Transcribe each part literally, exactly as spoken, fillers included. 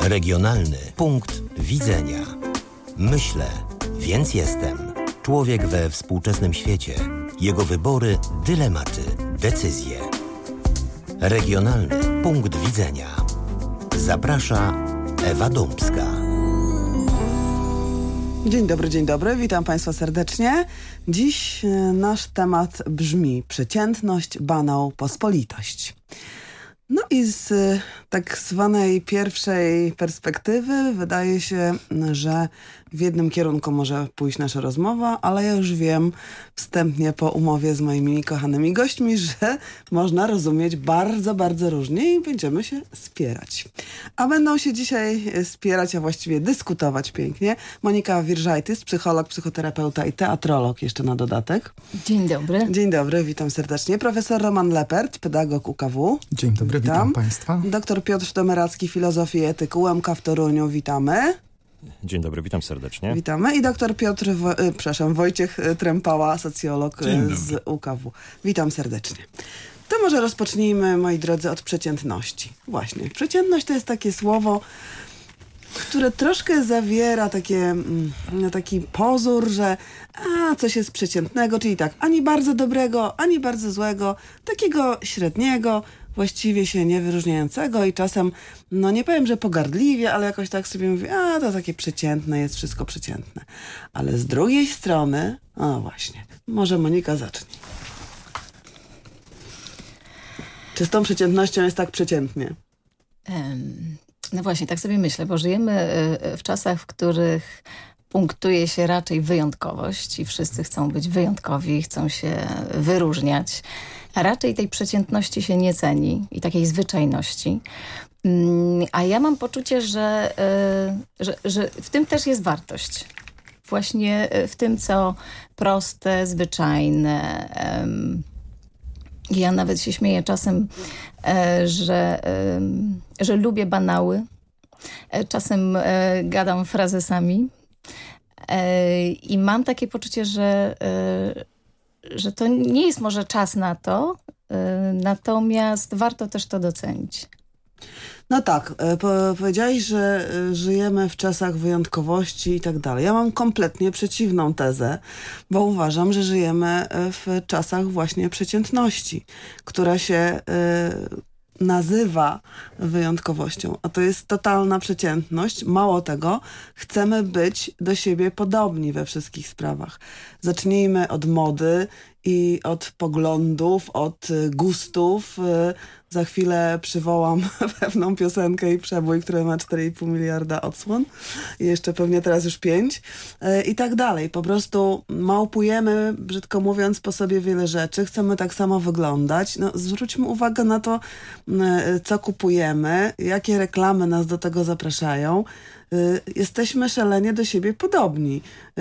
Regionalny punkt widzenia. Myślę, więc jestem. Człowiek we współczesnym świecie. Jego wybory, dylematy, decyzje. Regionalny punkt widzenia. Zaprasza Ewa Dąbska. Dzień dobry, dzień dobry. Witam Państwa serdecznie. Dziś nasz temat brzmi przeciętność, banał, pospolitość. No i z tak zwanej pierwszej perspektywy wydaje się, że w jednym kierunku może pójść nasza rozmowa, ale ja już wiem wstępnie po umowie z moimi kochanymi gośćmi, że można rozumieć bardzo, bardzo różnie i będziemy się spierać. A będą się dzisiaj spierać, a właściwie dyskutować pięknie. Monika Wirżajtys, psycholog, psychoterapeuta i teatrolog jeszcze na dodatek. Dzień dobry. Dzień dobry, witam serdecznie. Profesor Roman Lepert, pedagog U K W. Dzień dobry, witam, witam Państwa. Doktor Piotr Domeracki, filozofii i etyk U M K w Toruniu, witamy. Dzień dobry, witam serdecznie. Witamy. I doktor Piotr, Wo- y, przepraszam, Wojciech Trempała, socjolog y, z U K W. Witam serdecznie. To może rozpocznijmy, moi drodzy, od przeciętności. Właśnie, przeciętność to jest takie słowo, które troszkę zawiera takie, mm, taki pozór, że a, coś jest przeciętnego, czyli tak, ani bardzo dobrego, ani bardzo złego, takiego średniego, właściwie się nie wyróżniającego i czasem, no nie powiem, że pogardliwie, ale jakoś tak sobie mówię, a to takie przeciętne, jest wszystko przeciętne. Ale z drugiej strony, o właśnie, może Monika zacznie. Czy z tą przeciętnością jest tak przeciętnie? Um, no właśnie, tak sobie myślę, bo żyjemy w czasach, w których punktuje się raczej wyjątkowość i wszyscy chcą być wyjątkowi, chcą się wyróżniać, a raczej tej przeciętności się nie ceni i takiej zwyczajności. A ja mam poczucie, że, że, że w tym też jest wartość. Właśnie w tym, co proste, zwyczajne. Ja nawet się śmieję czasem, że, że lubię banały. Czasem gadam frazesami. I mam takie poczucie, że, że to nie jest może czas na to, natomiast warto też to docenić. No tak, po, powiedziałeś, że żyjemy w czasach wyjątkowości i tak dalej. Ja mam kompletnie przeciwną tezę, bo uważam, że żyjemy w czasach właśnie przeciętności, która się y, nazywa wyjątkowością, a to jest totalna przeciętność. Mało tego, chcemy być do siebie podobni we wszystkich sprawach. Zacznijmy od mody i od poglądów, od gustów. Za chwilę przywołam pewną piosenkę i przebój, który ma cztery i pół miliarda odsłon. I jeszcze pewnie teraz już pięć. I tak dalej. Po prostu małpujemy, brzydko mówiąc, po sobie wiele rzeczy. Chcemy tak samo wyglądać. No, zwróćmy uwagę na to, co kupujemy, jakie reklamy nas do tego zapraszają. Jesteśmy szalenie do siebie podobni.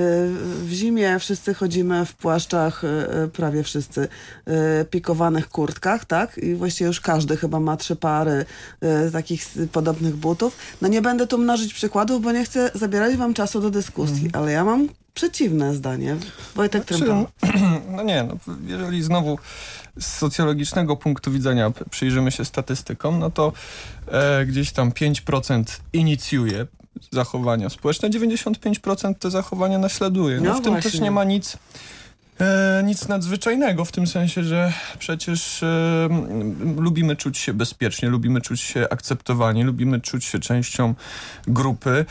W zimie wszyscy chodzimy w płaszczach, prawie wszyscy, pikowanych kurtkach, tak? I właściwie już każdy chyba ma trzy pary takich podobnych butów. No nie będę tu mnożyć przykładów, bo nie chcę zabierać wam czasu do dyskusji, mm. ale ja mam przeciwne zdanie. Wojtek znaczy, Trempała. No nie, no, jeżeli znowu z socjologicznego punktu widzenia przyjrzymy się statystykom, no to e, gdzieś tam pięć procent inicjuje zachowania społeczne, dziewięćdziesiąt pięć procent te zachowania naśladuje. No, no w tym właśnie. też nie ma nic, e, nic nadzwyczajnego, w tym sensie, że przecież e, lubimy czuć się bezpiecznie, lubimy czuć się akceptowani, lubimy czuć się częścią grupy, e,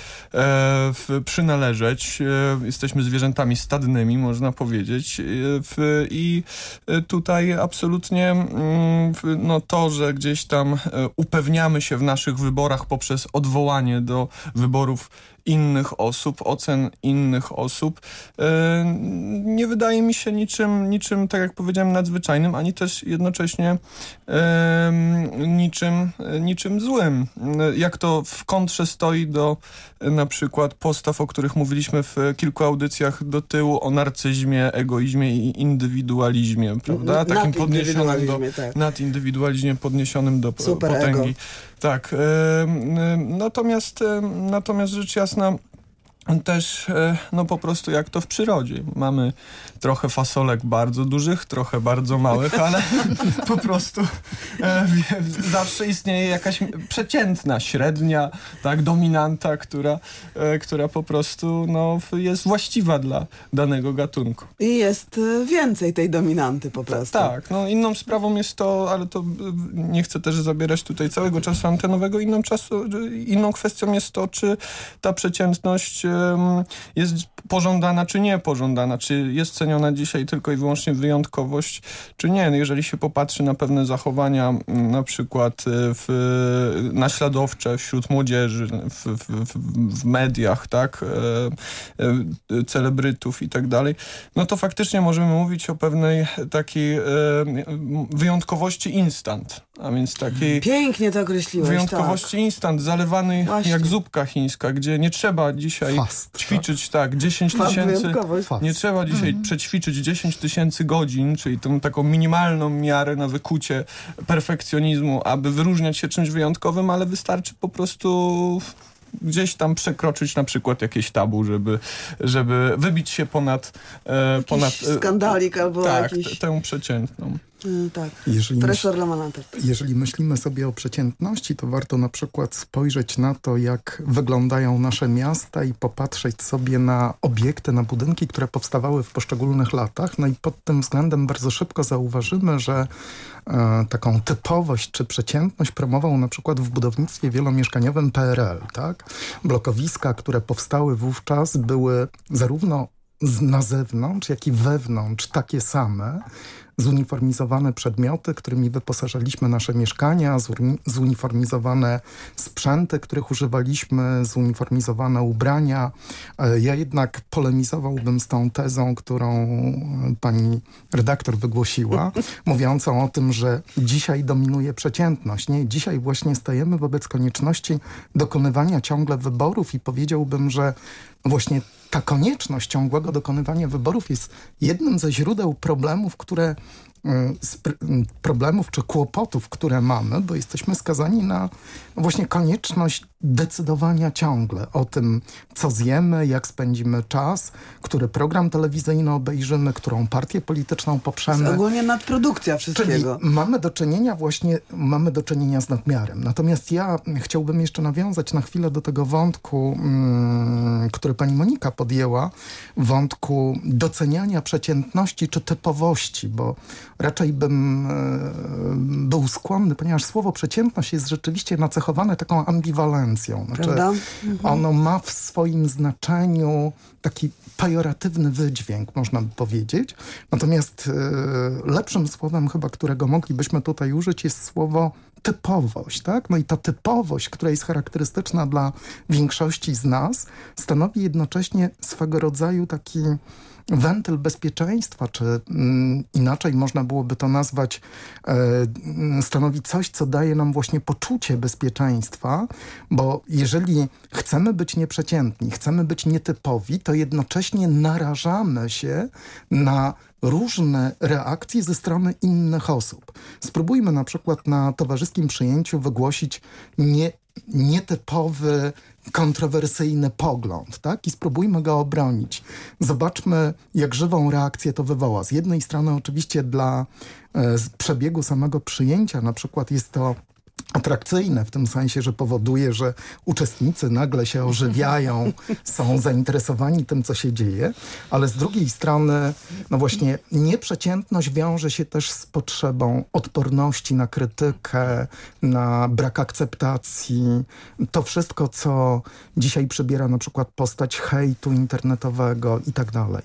w, przynależeć. E, jesteśmy zwierzętami stadnymi, można powiedzieć. E, w, I tutaj absolutnie mm, no, to, że gdzieś tam e, upewniamy się w naszych wyborach poprzez odwołanie do wyborów innych osób, ocen innych osób, e, nie wydaje mi się niczym, niczym, tak jak powiedziałem, nadzwyczajnym, ani też jednocześnie e, niczym, niczym złym. Jak to w kontrze stoi do e, na przykład postaw, o których mówiliśmy w kilku audycjach do tyłu, o narcyzmie, egoizmie i indywidualizmie, prawda? Takim podniesionym do, tak. nadindywidualizmie podniesionym do Super potęgi. ego. Tak. E, natomiast, e, natomiast rzecz jasna, też no po prostu jak to w przyrodzie. Mamy trochę fasolek bardzo dużych, trochę bardzo małych, ale po prostu e, zawsze istnieje jakaś przeciętna, średnia, tak, dominanta, która, e, która po prostu no, jest właściwa dla danego gatunku. I jest więcej tej dominanty po prostu. Tak, no inną sprawą jest to, ale to nie chcę też zabierać tutaj całego czasu antenowego, inną, czasu, inną kwestią jest to, czy ta przeciętność jest pożądana, czy nie pożądana, czy jest ceniona dzisiaj tylko i wyłącznie wyjątkowość, czy nie. Jeżeli się popatrzy na pewne zachowania, na przykład w, naśladowcze wśród młodzieży, w, w, w mediach, tak, e, e, celebrytów i tak dalej, no to faktycznie możemy mówić o pewnej takiej e, wyjątkowości instant, a więc takiej... Pięknie to określiłeś, wyjątkowości tak. instant, zalewanej Właśnie. jak zupka chińska, gdzie nie trzeba dzisiaj Fast, ćwiczyć, tak, tak dziesięć tysięcy, nie trzeba dzisiaj mm. przećwiczyć dziesięć tysięcy godzin, czyli tą taką minimalną miarę na wykucie perfekcjonizmu, aby wyróżniać się czymś wyjątkowym, ale wystarczy po prostu gdzieś tam przekroczyć na przykład jakieś tabu, żeby, żeby wybić się ponad, e, ponad skandalik albo tak, jakiś... tę przeciętną. Yy, tak. Jeżeli, Tresor Lamanater. jeżeli myślimy sobie o przeciętności, to warto na przykład spojrzeć na to, jak wyglądają nasze miasta i popatrzeć sobie na obiekty, na budynki, które powstawały w poszczególnych latach. No i pod tym względem bardzo szybko zauważymy, że e, taką typowość czy przeciętność promował na przykład w budownictwie wielomieszkaniowym P R L. Tak? Blokowiska, które powstały wówczas, były zarówno z, na zewnątrz, jak i wewnątrz takie same, zuniformizowane przedmioty, którymi wyposażaliśmy nasze mieszkania, zuniformizowane sprzęty, których używaliśmy, zuniformizowane ubrania. Ja jednak polemizowałbym z tą tezą, którą pani redaktor wygłosiła, mówiącą o tym, że dzisiaj dominuje przeciętność. Nie, dzisiaj właśnie stajemy wobec konieczności dokonywania ciągle wyborów i powiedziałbym, że właśnie ta konieczność ciągłego dokonywania wyborów jest jednym ze źródeł problemów, które problemów czy kłopotów, które mamy, bo jesteśmy skazani na właśnie konieczność decydowania ciągle o tym, co zjemy, jak spędzimy czas, który program telewizyjny obejrzymy, którą partię polityczną poprzemy. To jest ogólnie nadprodukcja wszystkiego. Czyli mamy do czynienia właśnie, mamy do czynienia z nadmiarem. Natomiast ja chciałbym jeszcze nawiązać na chwilę do tego wątku, hmm, który pani Monika podjęła, wątku doceniania przeciętności czy typowości, bo raczej bym e, był skłonny, ponieważ słowo przeciętność jest rzeczywiście nacechowane taką ambiwalencją. Znaczy, mhm. Ono ma w swoim znaczeniu taki pejoratywny wydźwięk, można by powiedzieć. Natomiast e, lepszym słowem chyba, którego moglibyśmy tutaj użyć, jest słowo typowość, tak? No i ta typowość, która jest charakterystyczna dla większości z nas, stanowi jednocześnie swego rodzaju taki wentyl bezpieczeństwa, czy mm, inaczej można byłoby to nazwać, e, stanowi coś, co daje nam właśnie poczucie bezpieczeństwa, bo jeżeli chcemy być nieprzeciętni, chcemy być nietypowi, to jednocześnie narażamy się na różne reakcje ze strony innych osób. Spróbujmy na przykład na towarzyskim przyjęciu wygłosić nie, nietypowy, kontrowersyjny pogląd, tak? I spróbujmy go obronić. Zobaczmy, jak żywą reakcję to wywoła. Z jednej strony oczywiście dla e, przebiegu samego przyjęcia na przykład jest to atrakcyjne w tym sensie, że powoduje, że uczestnicy nagle się ożywiają, są zainteresowani tym, co się dzieje, ale z drugiej strony, no właśnie, nieprzeciętność wiąże się też z potrzebą odporności na krytykę, na brak akceptacji. To wszystko, co dzisiaj przybiera na przykład postać hejtu internetowego i tak dalej.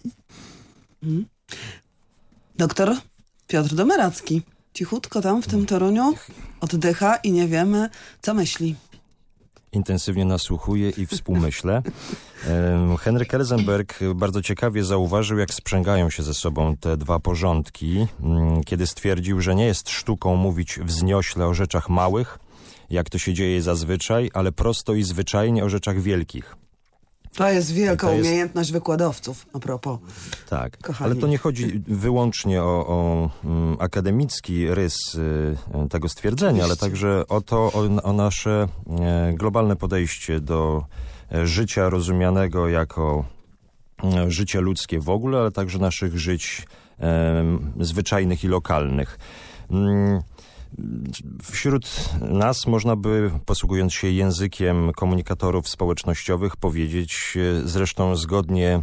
Doktor Piotr Domeracki cichutko tam w tym Toruniu oddycha i nie wiemy, co myśli. Intensywnie nasłuchuję i współmyślę. Henryk Elzenberg bardzo ciekawie zauważył, jak sprzęgają się ze sobą te dwa porządki, kiedy stwierdził, że nie jest sztuką mówić wzniośle o rzeczach małych, jak to się dzieje zazwyczaj, ale prosto i zwyczajnie o rzeczach wielkich. To jest wielka to jest... umiejętność wykładowców, a propos. Tak, kochani. Ale to nie chodzi wyłącznie o, o um, akademicki rys y, tego stwierdzenia, ale także o to, o, o nasze e, globalne podejście do życia rozumianego jako życie ludzkie w ogóle, ale także naszych żyć e, zwyczajnych i lokalnych. Wśród nas można by, posługując się językiem komunikatorów społecznościowych, powiedzieć, zresztą zgodnie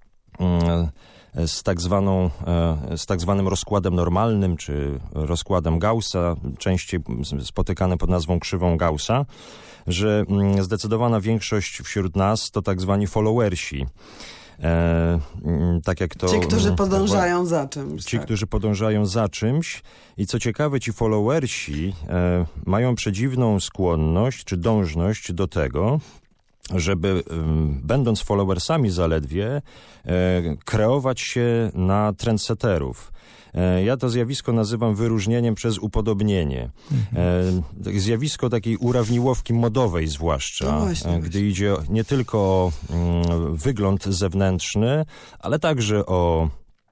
z tak zwaną, z tak zwanym rozkładem normalnym, czy rozkładem Gaussa, częściej spotykanym pod nazwą krzywą Gaussa, że zdecydowana większość wśród nas to tak zwani followersi. E, tak jak to, ci, którzy podążają e, za czymś. Ci, tak. którzy podążają za czymś. I co ciekawe, ci followersi e, mają przedziwną skłonność, czy dążność do tego, żeby, będąc followersami zaledwie, kreować się na trendsetterów. Ja to zjawisko nazywam wyróżnieniem przez upodobnienie. Mhm. Zjawisko takiej urawniłowki modowej zwłaszcza, no właśnie, gdy właśnie. idzie nie tylko o wygląd zewnętrzny, ale także o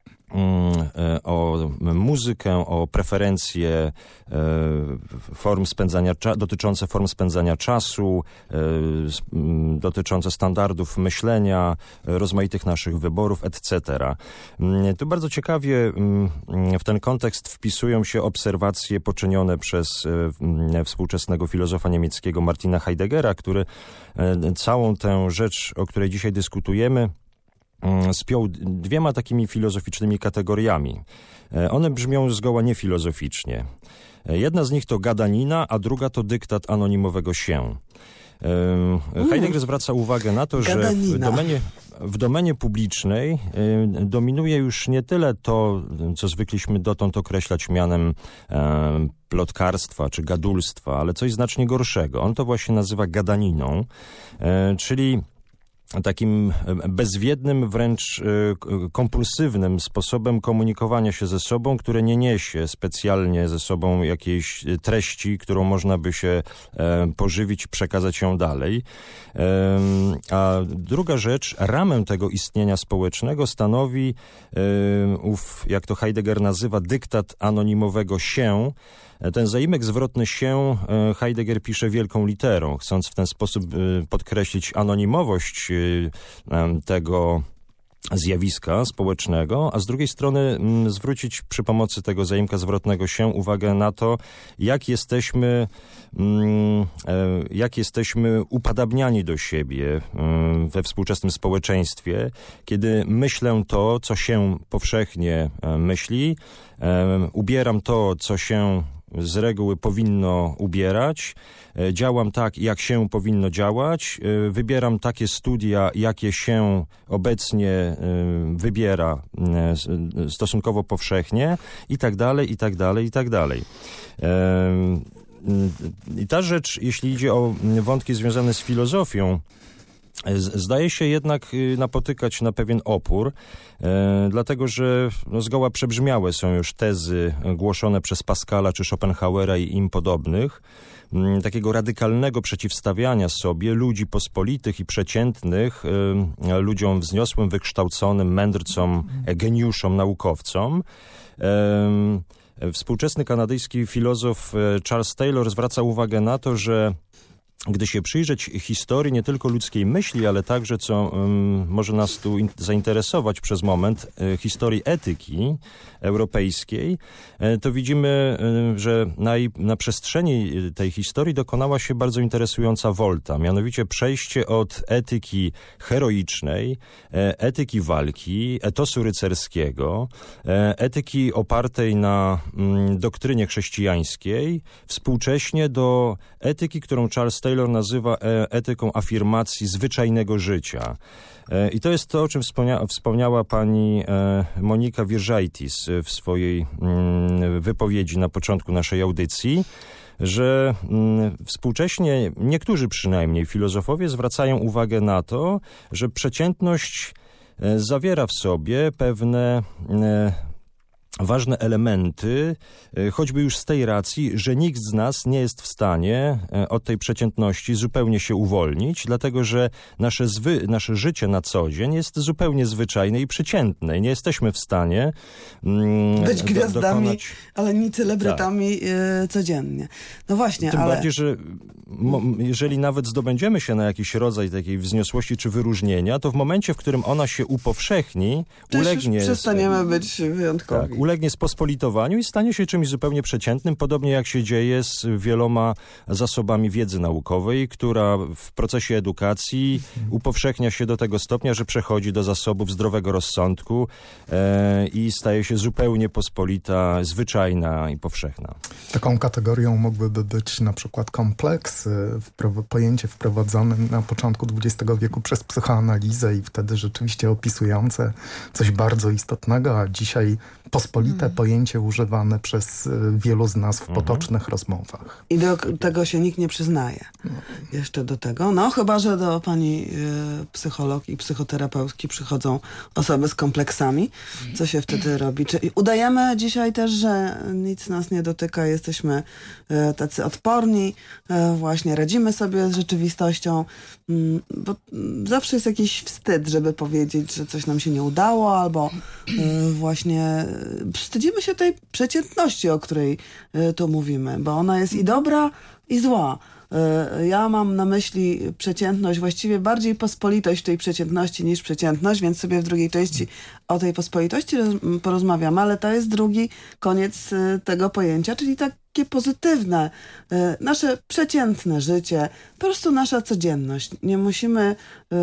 o muzykę, o preferencje form spędzania, dotyczące form spędzania czasu, dotyczące standardów myślenia, rozmaitych naszych wyborów, et cetera. Tu bardzo ciekawie w ten kontekst wpisują się obserwacje poczynione przez współczesnego filozofa niemieckiego Martina Heideggera, który całą tę rzecz, o której dzisiaj dyskutujemy, spiął dwiema takimi filozoficznymi kategoriami. One brzmią zgoła niefilozoficznie. Jedna z nich to gadanina, a druga to dyktat anonimowego się. Heidegger zwraca uwagę na to, gadanina. że w domenie, w domenie publicznej dominuje już nie tyle to, co zwykliśmy dotąd określać mianem plotkarstwa czy gadulstwa, ale coś znacznie gorszego. On to właśnie nazywa gadaniną, czyli takim bezwiednym, wręcz kompulsywnym sposobem komunikowania się ze sobą, które nie niesie specjalnie ze sobą jakiejś treści, którą można by się pożywić, przekazać ją dalej. A druga rzecz, ramę tego istnienia społecznego stanowi ów, jak to Heidegger nazywa, dyktat anonimowego się. Ten zaimek zwrotny się Heidegger pisze wielką literą, chcąc w ten sposób podkreślić anonimowość tego zjawiska społecznego, a z drugiej strony zwrócić przy pomocy tego zaimka zwrotnego się uwagę na to, jak jesteśmy, jak jesteśmy upadabniani do siebie we współczesnym społeczeństwie, kiedy myślę to, co się powszechnie myśli, ubieram to, co się z reguły powinno ubierać, działam tak, jak się powinno działać, wybieram takie studia, jakie się obecnie wybiera stosunkowo powszechnie i tak dalej, i tak dalej, i tak dalej. I ta rzecz, jeśli idzie o wątki związane z filozofią, zdaje się jednak napotykać na pewien opór, e, dlatego że no, zgoła przebrzmiałe są już tezy głoszone przez Pascala czy Schopenhauera i im podobnych, m, takiego radykalnego przeciwstawiania sobie ludzi pospolitych i przeciętnych e, ludziom wzniosłym, wykształconym, mędrcom, e, geniuszom, naukowcom. E, współczesny kanadyjski filozof Charles Taylor zwraca uwagę na to, że gdy się przyjrzeć historii nie tylko ludzkiej myśli, ale także, co um, może nas tu in- zainteresować przez moment, e, historii etyki europejskiej, e, to widzimy, e, że na, na przestrzeni tej historii dokonała się bardzo interesująca wolta, mianowicie przejście od etyki heroicznej, e, etyki walki, etosu rycerskiego, e, etyki opartej na mm, doktrynie chrześcijańskiej, współcześnie do etyki, którą Charles Taylor nazywa etyką afirmacji zwyczajnego życia. I to jest to, o czym wspomnia, wspomniała pani Monika Wierzajtis w swojej wypowiedzi na początku naszej audycji, że współcześnie niektórzy przynajmniej filozofowie zwracają uwagę na to, że przeciętność zawiera w sobie pewne ważne elementy, choćby już z tej racji, że nikt z nas nie jest w stanie od tej przeciętności zupełnie się uwolnić, dlatego że nasze, zwy, nasze życie na co dzień jest zupełnie zwyczajne i przeciętne. I nie jesteśmy w stanie mm, być gwiazdami, dokonać... ale nie celebrytami tak. e, codziennie. No właśnie, Tym ale... bardziej, że mo, jeżeli nawet zdobędziemy się na jakiś rodzaj takiej wzniosłości czy wyróżnienia, to w momencie, w którym ona się upowszechni, Też ulegnie... już przestaniemy być wyjątkowi. Tak, ulegnie spospolitowaniu i stanie się czymś zupełnie przeciętnym, podobnie jak się dzieje z wieloma zasobami wiedzy naukowej, która w procesie edukacji upowszechnia się do tego stopnia, że przechodzi do zasobów zdrowego rozsądku e, i staje się zupełnie pospolita, zwyczajna i powszechna. Taką kategorią mogłyby być na przykład kompleksy, wpro- pojęcie wprowadzone na początku dwudziestego wieku przez psychoanalizę i wtedy rzeczywiście opisujące coś bardzo istotnego, a dzisiaj pospolite mm. pojęcie używane przez wielu z nas w mm. potocznych rozmowach. I do tego się nikt nie przyznaje. No. Jeszcze do tego. No chyba, że do pani y, psycholog i psychoterapeutki przychodzą osoby z kompleksami. Co się wtedy robi? Czy udajemy dzisiaj też, że nic nas nie dotyka, jesteśmy y, tacy odporni, y, właśnie radzimy sobie z rzeczywistością, y, bo zawsze jest jakiś wstyd, żeby powiedzieć, że coś nam się nie udało, albo y, właśnie wstydzimy się tej przeciętności, o której y, tu mówimy, bo ona jest i dobra, i zła. Y, ja mam na myśli przeciętność, właściwie bardziej pospolitość tej przeciętności niż przeciętność, więc sobie w drugiej części o tej pospolitości roz, porozmawiamy, ale to jest drugi koniec y, tego pojęcia, czyli takie pozytywne, y, nasze przeciętne życie, po prostu nasza codzienność. Nie musimy y,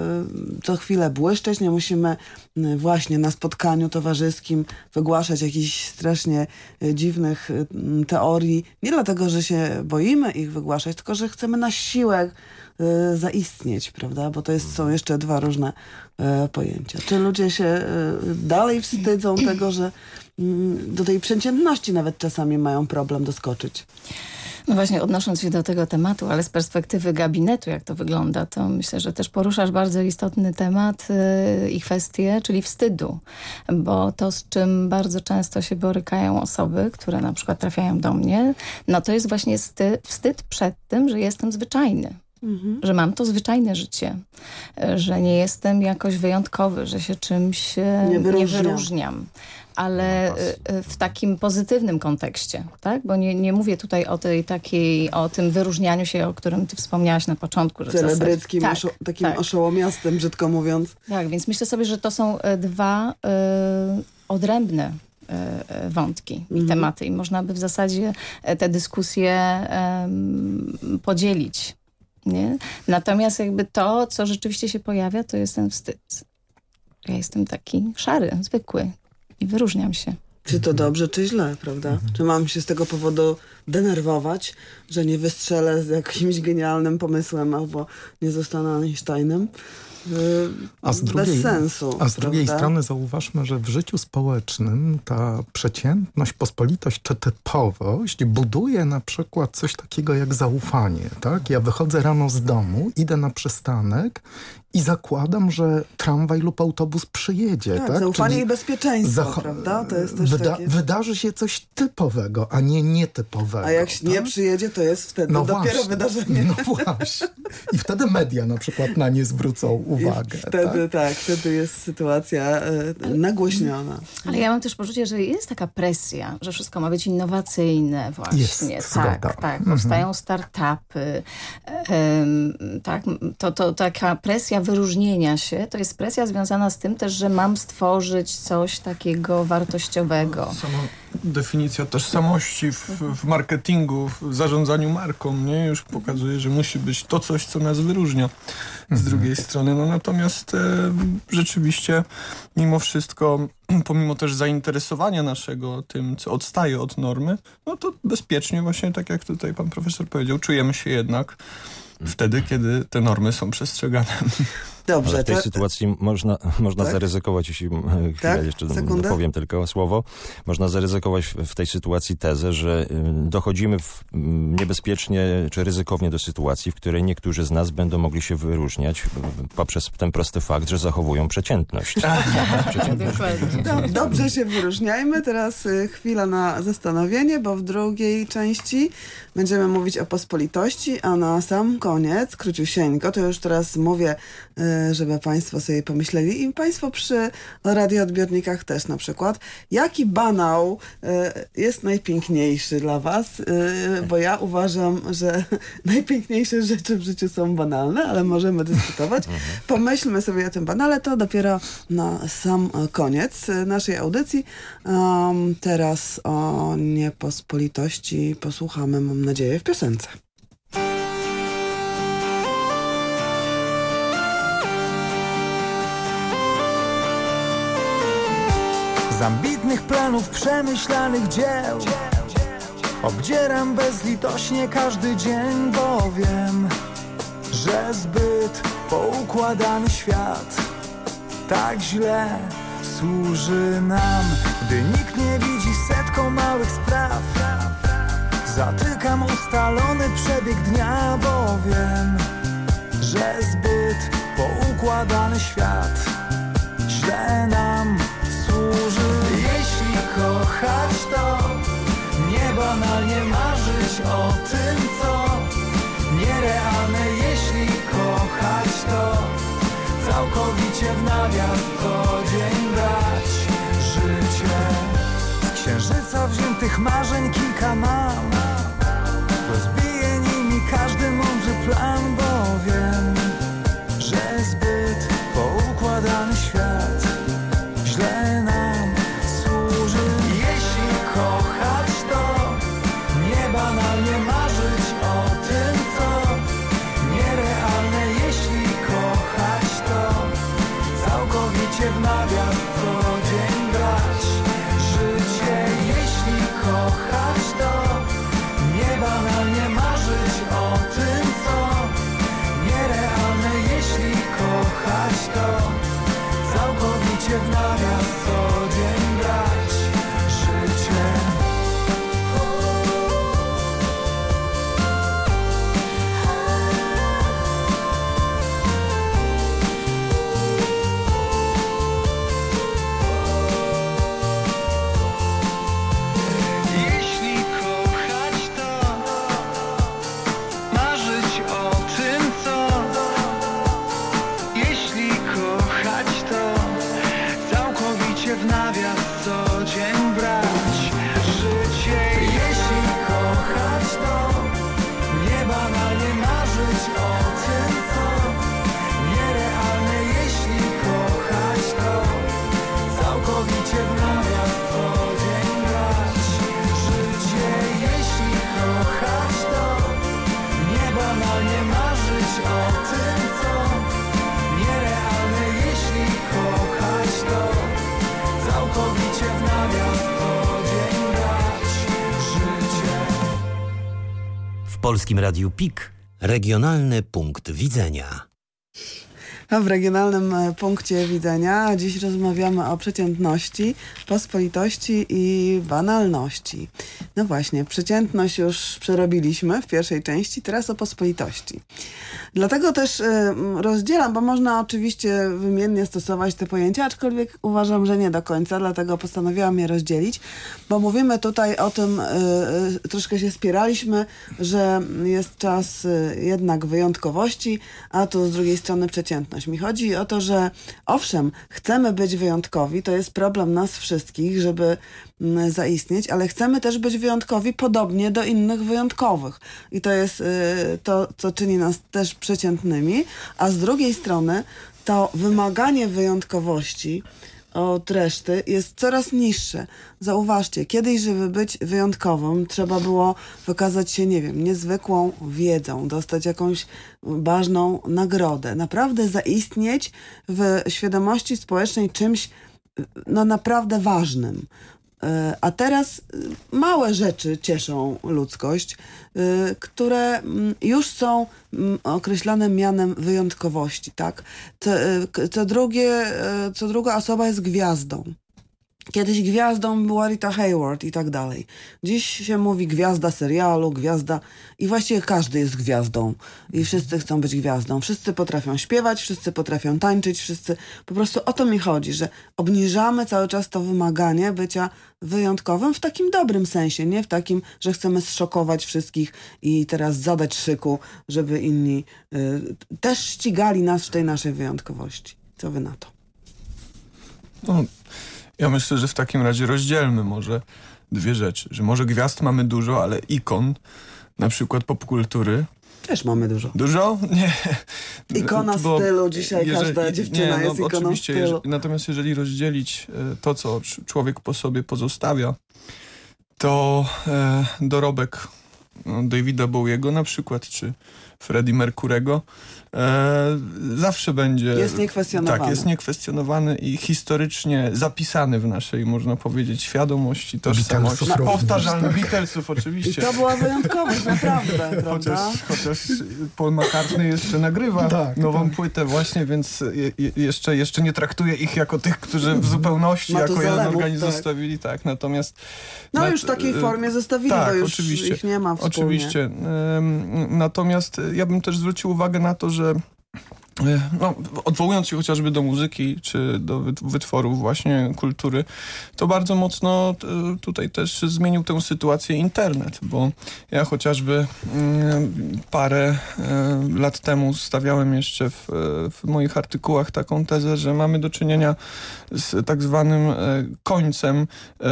y, co chwilę błyszczeć, nie musimy y, właśnie na spotkaniu towarzyskim wygłaszać jakichś strasznie y, dziwnych y, teorii. Nie dlatego, że się boimy ich wygłaszać, tylko że chcemy na siłę y, zaistnieć, prawda? Bo to jest, są jeszcze dwa różne y, pojęcia. Czy ludzie się y, dalej wstydzą tego, że y, do tej przeciętności nawet czasami mają problem doskoczyć? No właśnie, odnosząc się do tego tematu, ale z perspektywy gabinetu, jak to wygląda, to myślę, że też poruszasz bardzo istotny temat yy, i kwestię, czyli wstydu. Bo to, z czym bardzo często się borykają osoby, które na przykład trafiają do mnie, no to jest właśnie sty- wstyd przed tym, że jestem zwyczajny. Mhm. Że mam to zwyczajne życie, że nie jestem jakoś wyjątkowy, że się czymś nie wyróżniam. Nie wyróżniam. Ale w takim pozytywnym kontekście, tak? Bo nie, nie mówię tutaj o tej takiej, o tym wyróżnianiu się, o którym ty wspomniałaś na początku. Że celebryckim, tak, oszo- takim tak. oszołomiastem, brzydko mówiąc. Tak, więc myślę sobie, że to są dwa y, odrębne y, wątki mhm. i tematy i można by w zasadzie te dyskusje y, podzielić. Nie? Natomiast jakby to, co rzeczywiście się pojawia, to jest ten wstyd. Ja jestem taki szary, zwykły. I wyróżniam się. Czy to dobrze, czy źle, prawda? Mhm. Czy mam się z tego powodu denerwować, że nie wystrzelę z jakimś genialnym pomysłem albo nie zostanę Einsteinem? A z drugiej, bez sensu. A z drugiej prawda? strony zauważmy, że w życiu społecznym ta przeciętność, pospolitość czy typowość buduje na przykład coś takiego jak zaufanie. Tak? Ja wychodzę rano z domu, idę na przystanek i zakładam, że tramwaj lub autobus przyjedzie. Tak, tak? zaufanie Czyli i bezpieczeństwo, zacho- prawda? To jest też wyda- takie... Wydarzy się coś typowego, a nie nietypowego. A jak tak? nie przyjedzie, to jest wtedy no dopiero właśnie, wydarzenie. No właśnie. I wtedy media na przykład na nie zwrócą uwagę. I wtedy tak? tak, wtedy jest sytuacja y, nagłośniona. Ale ja mam też poczucie, że jest taka presja, że wszystko ma być innowacyjne właśnie. Jest, tak, zgoda. tak. Mhm. Powstają startupy. Um, tak, to, to taka presja wyróżnienia się, to jest presja związana z tym też, że mam stworzyć coś takiego wartościowego. Sama definicja tożsamości w, w marketingu, w zarządzaniu marką, nie? Już pokazuje, że musi być to coś, co nas wyróżnia z mhm. drugiej strony. No natomiast e, rzeczywiście mimo wszystko, pomimo też zainteresowania naszego tym, co odstaje od normy, no to bezpiecznie właśnie, tak jak tutaj pan profesor powiedział, czujemy się jednak wtedy, kiedy te normy są przestrzegane. Dobrze. Ale w tej to... sytuacji można, można tak? zaryzykować, jeśli chwilę tak? jeszcze Sekundę? powiem tylko słowo, można zaryzykować w, w tej sytuacji tezę, że dochodzimy w, niebezpiecznie czy ryzykownie do sytuacji, w której niektórzy z nas będą mogli się wyróżniać poprzez ten prosty fakt, że zachowują przeciętność. przeciętność. Do, dobrze się wyróżniajmy. Teraz y, chwila na zastanowienie, bo w drugiej części będziemy mówić o pospolitości, a na sam koniec, króciusieńko, to już teraz mówię, y, żeby państwo sobie pomyśleli i państwo przy radioodbiornikach też na przykład, jaki banał y, jest najpiękniejszy dla was, y, bo ja uważam, że najpiękniejsze rzeczy w życiu są banalne, ale możemy dyskutować. Pomyślmy sobie o tym banale, to dopiero na sam koniec naszej audycji. Um, teraz o niepospolitości posłuchamy, mam nadzieję, w piosence. Z ambitnych planów, przemyślanych dzieł obdzieram bezlitośnie każdy dzień, bo wiem, że zbyt poukładany świat tak źle służy nam. Gdy nikt nie widzi setką małych spraw, zatykam ustalony przebieg dnia, bo wiem, że zbyt poukładany świat źle nam służy. Jeśli kochać, to nie banalnie marzyć o tym, co nierealne. Jeśli kochać, to całkowicie w nawias co dzień brać życie. Z księżyca wziętych marzeń kilka mam, rozbiję nimi każdy mądry plan, bo wiem, że zbyt poukładany świat źle nam służy. Jeśli kochać, to nie banalnie marzyć o tym, co nierealne. Jeśli kochać, to całkowicie w nawias co dzień brać życie. Jeśli kochać, to nie banalnie marzyć o tym, co nierealne. Jeśli kochać, to całkowicie w nawias co dzień brać życie. Jeśli kochać, to marzyć o tym, co. Jeśli kochać, to całkowicie w nawias co dzień brać życie. Jeśli kochać, to nie banalnie marzyć o tym, co nierealne. Jeśli kochać, to całkowicie w nawias co dzień brać życie. Jeśli kochać, to nie banalnie marzyć o tym, co nierealne. Jeśli kochać, to całkowicie w nawias co dzień brać życie. W Polskim Radiu P I K regionalny punkt widzenia. A w regionalnym e, punkcie widzenia dziś rozmawiamy o przeciętności, pospolitości i banalności. No właśnie, przeciętność już przerobiliśmy w pierwszej części, teraz o pospolitości. Dlatego też e, rozdzielam, bo można oczywiście wymiennie stosować te pojęcia, aczkolwiek uważam, że nie do końca, dlatego postanowiłam je rozdzielić, bo mówimy tutaj o tym, e, e, troszkę się spieraliśmy, że jest czas e, jednak wyjątkowości, a tu z drugiej strony przeciętność. Mi chodzi o to, że owszem, chcemy być wyjątkowi, to jest problem nas wszystkich, żeby mm, zaistnieć, ale chcemy też być wyjątkowi podobnie do innych wyjątkowych. I to jest y, to, co czyni nas też przeciętnymi, a z drugiej strony to wymaganie wyjątkowości od reszty jest coraz niższe. Zauważcie, kiedyś, żeby być wyjątkowym, trzeba było wykazać się, nie wiem, niezwykłą wiedzą, dostać jakąś ważną nagrodę, naprawdę zaistnieć w świadomości społecznej czymś no naprawdę ważnym. A teraz małe rzeczy cieszą ludzkość, które już są określane mianem wyjątkowości, tak? Co, co, drugie, co druga osoba jest gwiazdą. Kiedyś gwiazdą była Rita Hayworth i tak dalej. Dziś się mówi gwiazda serialu, gwiazda... I właściwie każdy jest gwiazdą. I wszyscy chcą być gwiazdą. Wszyscy potrafią śpiewać, wszyscy potrafią tańczyć, wszyscy... Po prostu o to mi chodzi, że obniżamy cały czas to wymaganie bycia wyjątkowym w takim dobrym sensie, nie w takim, że chcemy zszokować wszystkich i teraz zadać szyku, żeby inni y, też ścigali nas w tej naszej wyjątkowości. Co wy na to? No... Ja myślę, że w takim razie rozdzielmy może dwie rzeczy. Że może gwiazd mamy dużo, ale ikon, na przykład popkultury. Też mamy dużo. Dużo? Nie. Ikona Bo stylu. Dzisiaj jeżeli, każda dziewczyna nie, no, jest ikoną oczywiście, stylu. Jeżeli, natomiast jeżeli rozdzielić to, co człowiek po sobie pozostawia, to e, dorobek no, Davida Bowiego na przykład, czy Freddie Mercurego, e, zawsze będzie... Jest niekwestionowany. Tak, jest niekwestionowany i historycznie zapisany w naszej, można powiedzieć, świadomości, tożsamości. Beatlesów również, Powtarzalny tak. Beatlesów oczywiście. I to była wyjątkowość, naprawdę, prawda? Chociaż, chociaż Paul McCartney jeszcze nagrywa tak, nową tak. płytę właśnie, więc je, je, jeszcze, jeszcze nie traktuje ich jako tych, którzy w zupełności jako jeden Matuzalemów, organizm tak. zostawili. Tak, natomiast... No nat- już w takiej formie zostawili, tak, bo już oczywiście, ich nie ma wspólnie. Oczywiście. Ym, natomiast ja bym też zwrócił uwagę na to, że no, odwołując się chociażby do muzyki, czy do wytworów właśnie kultury, to bardzo mocno tutaj też zmienił tę sytuację internet, bo ja chociażby parę lat temu stawiałem jeszcze w, w moich artykułach taką tezę, że mamy do czynienia z tak zwanym końcem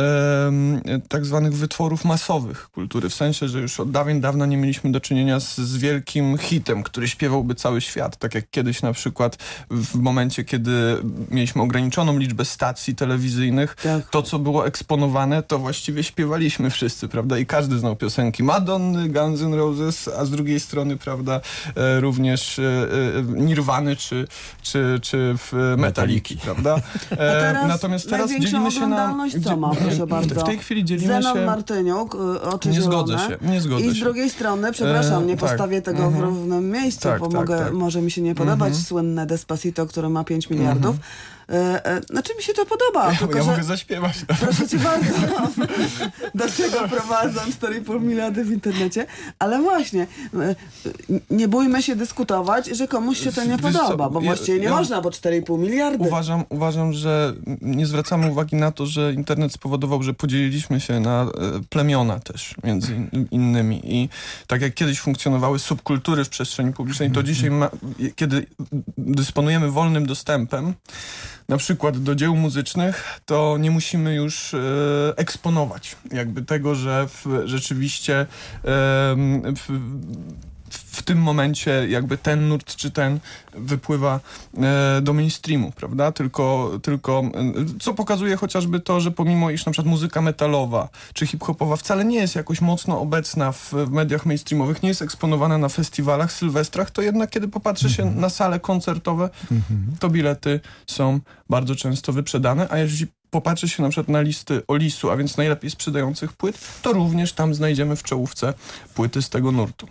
tak zwanych wytworów masowych kultury, w sensie, że już od dawien dawna nie mieliśmy do czynienia z, z wielkim hitem, który śpiewałby cały świat, tak jak kiedyś na przykład w momencie, kiedy mieliśmy ograniczoną liczbę stacji telewizyjnych, Tak. to, co było eksponowane, to właściwie śpiewaliśmy wszyscy, prawda? I każdy znał piosenki Madonny, Guns N' Roses, a z drugiej strony, prawda, e, również e, Nirwany czy, czy, czy w Metaliki, prawda? E, teraz natomiast teraz największą dzielimy się na... oglądalność co ma, proszę bardzo? W tej chwili dzielimy Zenon się... Martyniuk, y, Oczy Nie zielone. zgodzę się, nie zgodzę I z się. drugiej strony, przepraszam, E, nie tak. postawię tego Mhm. w równym miejscu, Tak, bo tak, mogę, tak. może mi się nie podobać Mhm. słynne Despacito, które ma pięć miliardów. E, e, znaczy mi się to podoba, Ja, tylko ja że... mogę zaśpiewać. Proszę cię bardzo, do czego prowadzą cztery i pół miliardy w internecie, ale właśnie, e, nie bójmy się dyskutować, że komuś się to nie Wiesz co, podoba, bo ja- właściwie nie ja- można, bo cztery i pół miliardy. Uważam, uważam, że nie zwracamy uwagi na to, że internet spowodował, że podzieliliśmy się na e, plemiona też, między in, innymi. I tak jak kiedyś funkcjonowały subkultury w przestrzeni publicznej, to dzisiaj, ma, kiedy dysponujemy wolnym dostępem, na przykład do dzieł muzycznych, to nie musimy już e, eksponować jakby tego, że w, rzeczywiście e, w, w tym momencie jakby ten nurt czy ten wypływa e, do mainstreamu, prawda? Tylko, tylko e, co pokazuje chociażby to, że pomimo iż na przykład muzyka metalowa czy hip-hopowa wcale nie jest jakoś mocno obecna w, w mediach mainstreamowych, nie jest eksponowana na festiwalach, sylwestrach, to jednak kiedy popatrzy się na sale koncertowe, to bilety są bardzo często wyprzedane, a jeżeli popatrzy się na przykład na listy Olisu, a więc najlepiej sprzedających płyt, to również tam znajdziemy w czołówce płyty z tego nurtu.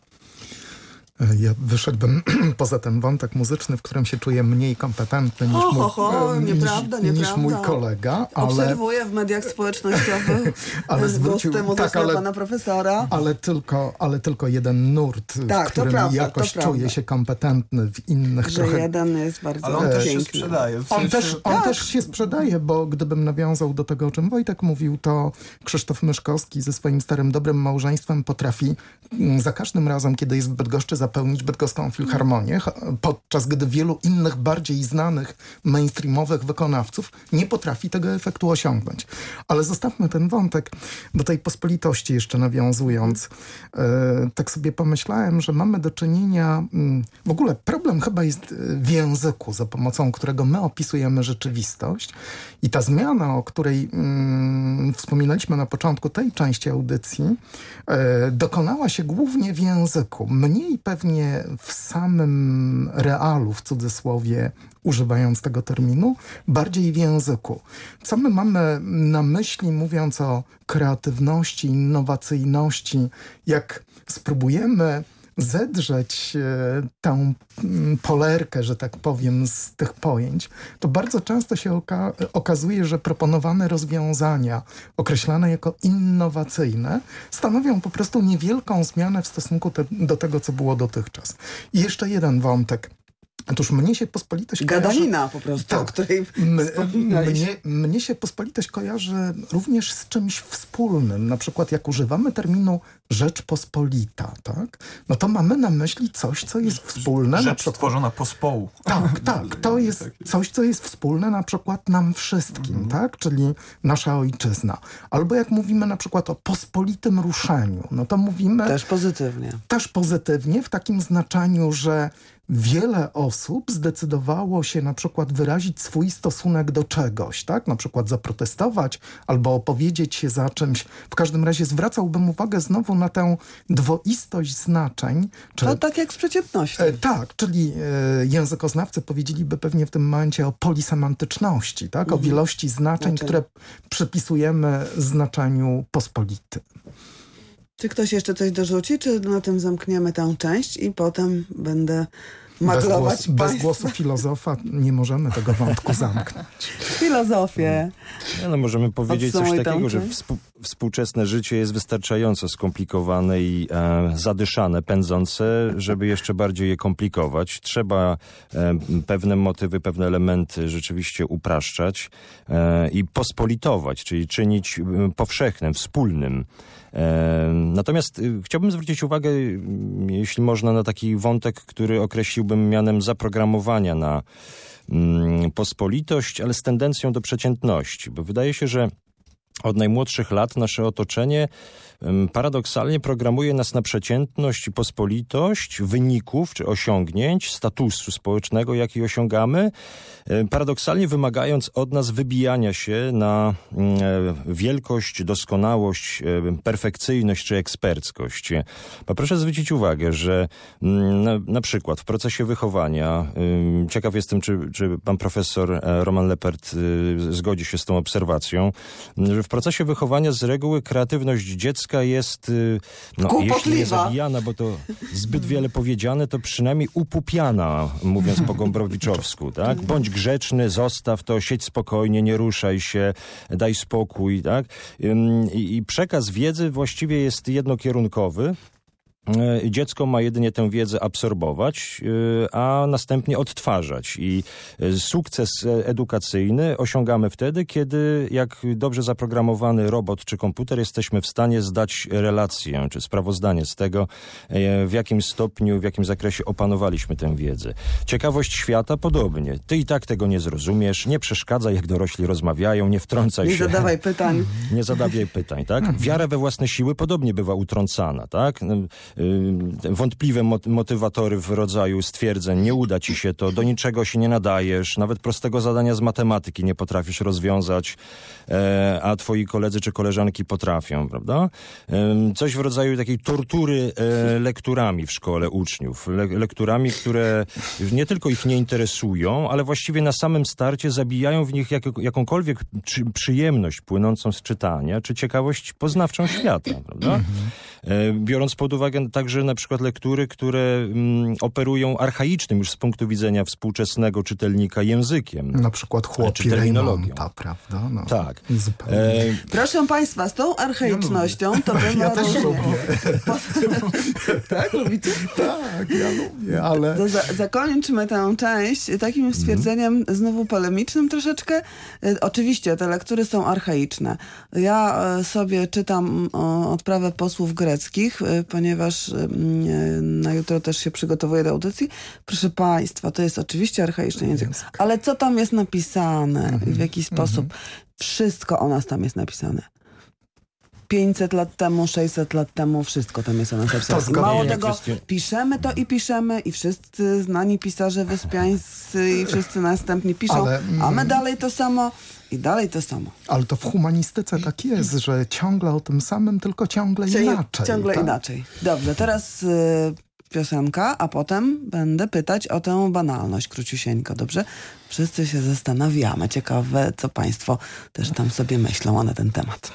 Ja wyszedłbym poza ten wątek muzyczny, w którym się czuję mniej kompetentny niż, Ho, mój, ho, ho, e, nieprawda, niż, niż nieprawda. mój kolega, ale, Obserwuję w mediach społecznościowych Ale z zwrócił- gustem tak, muzycznym ale- pana profesora. ale, tylko, ale tylko jeden nurt, Tak, w to którym prawda, jakoś to czuję prawda. się kompetentny, w innych Że trochę... jeden jest bardzo Ale on też się piękny. sprzedaje. W On, sensie- też, on Tak. też się sprzedaje, bo gdybym nawiązał do tego, o czym Wojtek mówił, to Krzysztof Myszkowski ze swoim starym dobrym małżeństwem potrafi mm, za każdym razem, kiedy jest w Bydgoszczy, zapełnić bydgoską filharmonię, ch- podczas gdy wielu innych, bardziej znanych, mainstreamowych wykonawców nie potrafi tego efektu osiągnąć. Ale zostawmy ten wątek do tej pospolitości jeszcze nawiązując. E, tak sobie pomyślałem, że mamy do czynienia... Mm, w ogóle problem chyba jest w języku, za pomocą którego my opisujemy rzeczywistość. I ta zmiana, o której mm, wspominaliśmy na początku tej części audycji, e, dokonała się głównie w języku. Mniej pewnie pewnie w samym realu, w cudzysłowie, używając tego terminu, bardziej w języku. Co my mamy na myśli, mówiąc o kreatywności, innowacyjności, jak spróbujemy zedrzeć e, tę m, polerkę, że tak powiem, z tych pojęć, to bardzo często się oka okazuje, że proponowane rozwiązania określane jako innowacyjne stanowią po prostu niewielką zmianę w stosunku te, do tego, co było dotychczas. I jeszcze jeden wątek. Otóż mnie się pospolitość Gadanina kojarzy... po prostu, tak, o której m, wspominaliśmy. mnie, mnie się pospolitość kojarzy również z czymś wspólnym. Na przykład jak używamy terminu Rzeczpospolita, tak? No to mamy na myśli coś, co jest wspólne. Rzecz na przykład... stworzona pospołu. Tak, tak. To jest coś, co jest wspólne na przykład nam wszystkim, mhm. tak? Czyli nasza ojczyzna. Albo jak mówimy na przykład o pospolitym ruszeniu, no to mówimy... Też pozytywnie. Też pozytywnie w takim znaczeniu, że wiele osób zdecydowało się na przykład wyrazić swój stosunek do czegoś, tak? Na przykład zaprotestować albo opowiedzieć się za czymś. W każdym razie zwracałbym uwagę znowu na tę dwoistość znaczeń. Czy... To tak jak z przeciętnością. E, tak, czyli e, językoznawcy powiedzieliby pewnie w tym momencie o polisemantyczności, tak? Mhm. O wielości znaczeń, znaczy. które przypisujemy znaczeniu pospolity. Czy ktoś jeszcze coś dorzuci, czy na tym zamkniemy tę część i potem będę maglować Bez, głos, bez głosu filozofa nie możemy tego wątku zamknąć. Filozofię. No, no możemy powiedzieć coś takiego, że współ, współczesne życie jest wystarczająco skomplikowane i e, zadyszane, pędzące, żeby jeszcze bardziej je komplikować. Trzeba e, pewne motywy, pewne elementy rzeczywiście upraszczać e, i pospolitować, czyli czynić e, powszechnym, wspólnym. Natomiast chciałbym zwrócić uwagę, jeśli można, na taki wątek, który określiłbym mianem zaprogramowania na pospolitość, ale z tendencją do przeciętności, bo wydaje się, że od najmłodszych lat nasze otoczenie paradoksalnie programuje nas na przeciętność i pospolitość wyników czy osiągnięć, statusu społecznego, jaki osiągamy, paradoksalnie wymagając od nas wybijania się na wielkość, doskonałość, perfekcyjność czy eksperckość. Bo proszę zwrócić uwagę, że na, na przykład w procesie wychowania, ciekaw jestem, czy, czy pan profesor Roman Lepert zgodzi się z tą obserwacją, że w procesie wychowania z reguły kreatywność dziecka jest, no, jeśli nie zabijana, bo to zbyt wiele powiedziane, to przynajmniej upupiana, mówiąc po gombrowiczowsku, tak? Bądź grzeczny, zostaw to, siedź spokojnie, nie ruszaj się, daj spokój, tak? I, i przekaz wiedzy właściwie jest jednokierunkowy. Dziecko ma jedynie tę wiedzę absorbować, a następnie odtwarzać. I sukces edukacyjny osiągamy wtedy, kiedy jak dobrze zaprogramowany robot czy komputer jesteśmy w stanie zdać relację czy sprawozdanie z tego, w jakim stopniu, w jakim zakresie opanowaliśmy tę wiedzę. Ciekawość świata podobnie. Ty i tak tego nie zrozumiesz, nie przeszkadzaj, jak dorośli rozmawiają, nie wtrącaj nie się. Nie zadawaj pytań. Nie zadawaj pytań, tak? Wiara we własne siły podobnie bywa utrącana, tak? Wątpliwe motywatory w rodzaju stwierdzeń, nie uda ci się to, do niczego się nie nadajesz, nawet prostego zadania z matematyki nie potrafisz rozwiązać, e, a twoi koledzy czy koleżanki potrafią, prawda? E, coś w rodzaju takiej tortury e, lekturami w szkole uczniów. Le, lekturami, które nie tylko ich nie interesują, ale właściwie na samym starcie zabijają w nich jak, jakąkolwiek przy, przyjemność płynącą z czytania, czy ciekawość poznawczą świata, prawda? E, biorąc pod uwagę także na przykład lektury, które mm, operują archaicznym już z punktu widzenia współczesnego czytelnika językiem. Na przykład chłopi Reymonta, prawda? No, tak. E... Proszę Państwa, z tą archaicznością ja to bywa Ja też różnie. lubię. Tak? Lubicie? Tak, ja lubię, ale... To za zakończmy tę część takim stwierdzeniem mm. znowu polemicznym troszeczkę. E, oczywiście te lektury są archaiczne. Ja e, sobie czytam o, odprawę posłów greckich, e, ponieważ na jutro też się przygotowuję do audycji. Proszę Państwa, to jest oczywiście archaiczny język, ale co tam jest napisane i w jaki sposób? Wszystko o nas tam jest napisane. pięćset lat temu, sześćset lat temu, wszystko tam jest o nas napisane. I mało tego, piszemy to i piszemy i wszyscy znani pisarze wyspiańscy i wszyscy następni piszą, ale, mm, a my dalej to samo. I dalej to samo. Ale to w humanistyce tak jest, że ciągle o tym samym, tylko ciągle Czyli inaczej. Ciągle tak? inaczej. Dobrze, teraz y, piosenka, a potem będę pytać o tę banalność króciusieńko, dobrze? Wszyscy się zastanawiamy. Ciekawe, co państwo też tam sobie myślą na ten temat.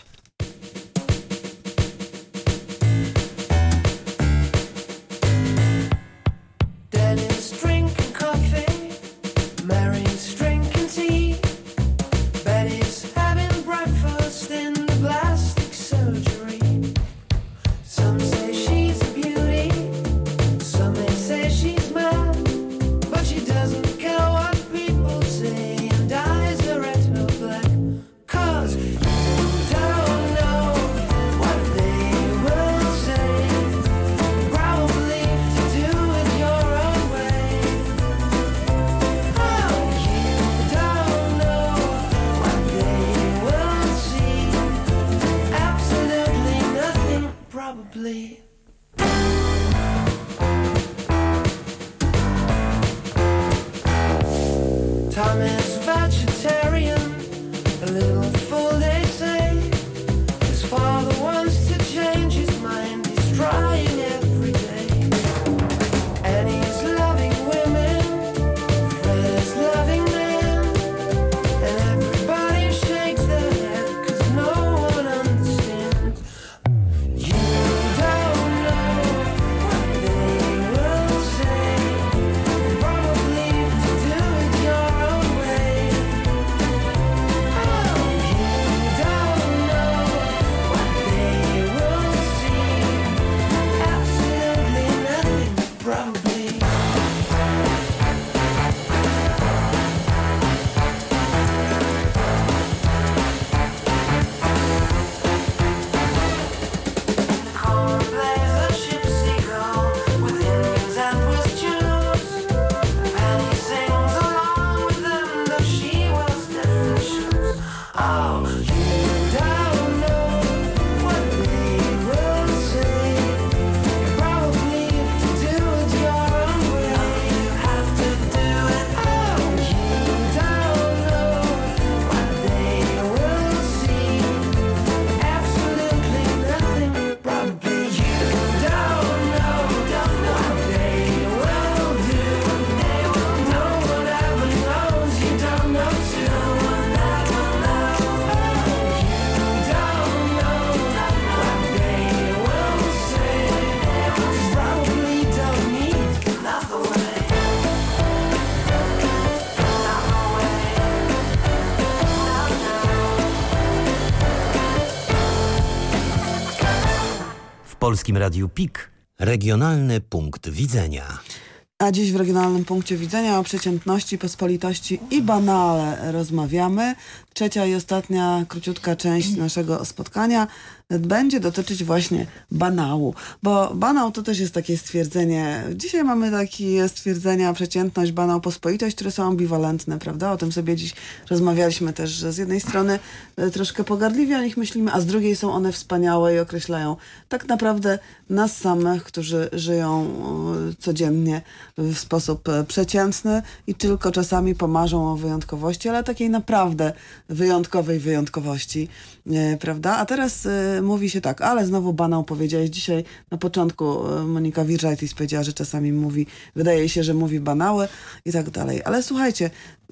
W Polskim Radiu PIK regionalny punkt widzenia. A dziś w regionalnym punkcie widzenia o przeciętności, pospolitości i banale rozmawiamy. Trzecia i ostatnia króciutka część naszego spotkania będzie dotyczyć właśnie banału. Bo banał to też jest takie stwierdzenie. Dzisiaj mamy takie stwierdzenia przeciętność, banał, pospolitość, które są ambiwalentne, prawda? O tym sobie dziś rozmawialiśmy też, że z jednej strony troszkę pogardliwie o nich myślimy, a z drugiej są one wspaniałe i określają tak naprawdę nas samych, którzy żyją codziennie w sposób przeciętny i tylko czasami pomarzą o wyjątkowości, ale takiej naprawdę wyjątkowej wyjątkowości, e, prawda? A teraz e, mówi się tak, ale znowu banał powiedziałeś dzisiaj na początku, e, Monika Wirżajtis powiedziała, że czasami mówi, wydaje się, że mówi banały i tak dalej. Ale słuchajcie,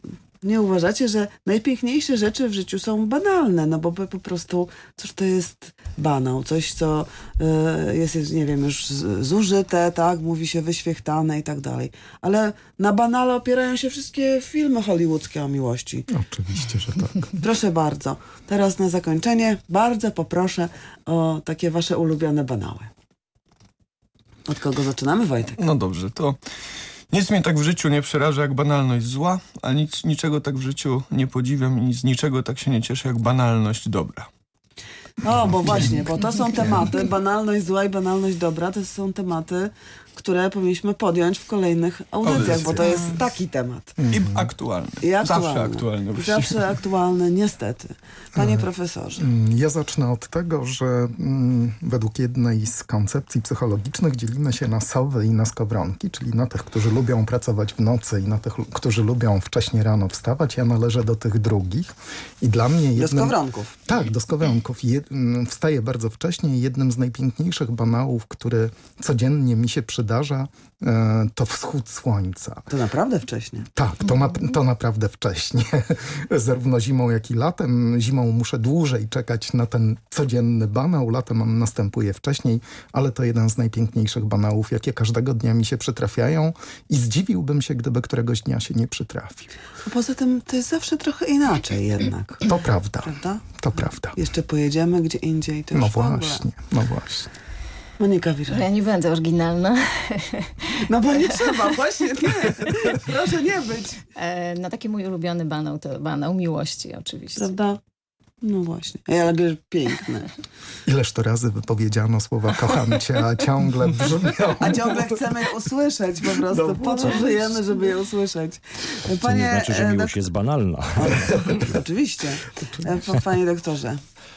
nie uważacie, że najpiękniejsze rzeczy w życiu są banalne, no bo po prostu cóż to jest banał, coś co y, jest, nie wiem, już zużyte, tak, mówi się wyświechtane i tak dalej. Ale na banale opierają się wszystkie filmy hollywoodzkie o miłości. Oczywiście, że tak. Proszę bardzo, teraz na zakończenie bardzo poproszę o takie wasze ulubione banały. Od kogo zaczynamy, Wojtek? No dobrze, to nic mnie tak w życiu nie przeraża jak banalność zła, a nic, niczego tak w życiu nie podziwiam i z niczego tak się nie cieszę jak banalność dobra. No, bo właśnie, bo to są tematy, banalność zła i banalność dobra, to są tematy, które powinniśmy podjąć w kolejnych audycjach, Audycje. bo to jest taki temat. I aktualny. I aktualny. Zawsze aktualny. I zawsze aktualny, niestety. Panie profesorze. Ja zacznę od tego, że mm, według jednej z koncepcji psychologicznych dzielimy się na sowy i na skowronki, czyli na tych, którzy lubią pracować w nocy i na tych, którzy lubią wcześnie rano wstawać. Ja należę do tych drugich. I dla mnie jednym... Do skowronków. Tak, do skowronków. Jed... Wstaję bardzo wcześnie i jednym z najpiękniejszych banałów, który codziennie mi się przydarza, przydarza, to wschód słońca. To naprawdę wcześnie. Tak, to, na, to naprawdę wcześnie. Zarówno zimą, jak i latem. Zimą muszę dłużej czekać na ten codzienny banał, latem on następuje wcześniej, ale to jeden z najpiękniejszych banałów, jakie każdego dnia mi się przytrafiają i zdziwiłbym się, gdyby któregoś dnia się nie przytrafił. A poza tym to jest zawsze trochę inaczej jednak. To prawda. Prawda? To prawda. Jeszcze pojedziemy gdzie indziej. To No już w ogóle. właśnie, no właśnie. Monika Wirza. Ja nie będę oryginalna. No bo nie trzeba, właśnie nie. Proszę nie być. E, no taki mój ulubiony banał to banał miłości oczywiście. Prawda? No właśnie. Ej, ale wiesz, piękne. Ileż to razy wypowiedziano słowa kocham cię, a ciągle brzmią. A ciągle chcemy je usłyszeć po prostu. No po co żyjemy, żeby je usłyszeć. To nie znaczy, że miłość jest banalna. Oczywiście. E, Panie doktorze.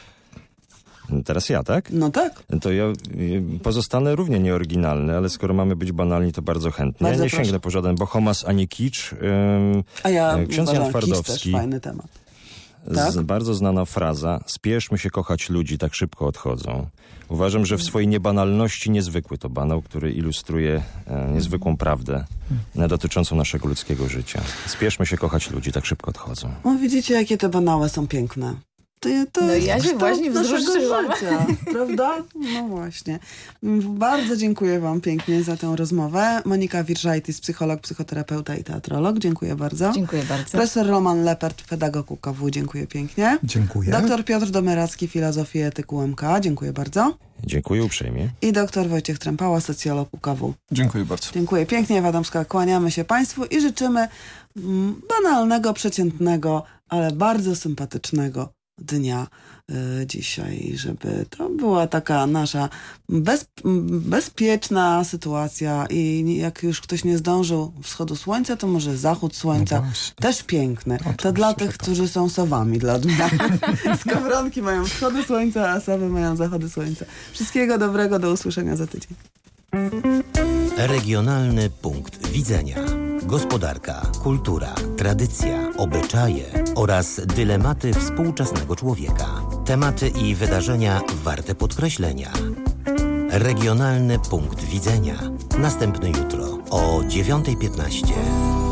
Teraz ja, tak? No tak. To ja y, pozostanę równie nieoryginalny, ale skoro mamy być banalni, to bardzo chętnie. Bardzo ja nie proszę. sięgnę po żaden Bohomas ani kicz. Ym, A ja Ksiądz uważam, Jan Twardowski. Kisz też fajny temat. Tak? Z, bardzo znana fraza: spieszmy się kochać ludzi, tak szybko odchodzą. Uważam, że w swojej niebanalności niezwykły to banał, który ilustruje e, niezwykłą prawdę e, dotyczącą naszego ludzkiego życia. Spieszmy się kochać ludzi, tak szybko odchodzą. No widzicie, jakie te banały są piękne. To, to No jest ja się kształt właśnie naszego wzruszyłam. życia, prawda? No właśnie. Bardzo dziękuję wam pięknie za tę rozmowę. Monika Wirżajtis, psycholog, psychoterapeuta i teatrolog. Dziękuję bardzo. Dziękuję bardzo. Profesor Roman Lepert, pedagog U K W. Dziękuję pięknie. Dziękuję. Doktor Piotr Domeracki, filozofii i etyku U M K. Dziękuję bardzo. Dziękuję uprzejmie. I doktor Wojciech Trępała, socjolog U K W. Dziękuję bardzo. Dziękuję pięknie, Ewa Adamska. Kłaniamy się państwu i życzymy mm, banalnego, przeciętnego, ale bardzo sympatycznego dnia y, dzisiaj, żeby to była taka nasza bez, bezpieczna sytuacja i jak już ktoś nie zdążył wschodu słońca, to może zachód słońca. No właśnie. Też piękny. Oczywiście, To dla że tych, tak. którzy są sowami dla dnia. Skowronki mają wschody słońca, a sowy mają zachody słońca. Wszystkiego dobrego, do usłyszenia za tydzień. Regionalny punkt widzenia. Gospodarka, kultura, tradycja, obyczaje oraz dylematy współczesnego człowieka. Tematy i wydarzenia warte podkreślenia. Regionalny punkt widzenia. Następny jutro o dziewiąta piętnaście.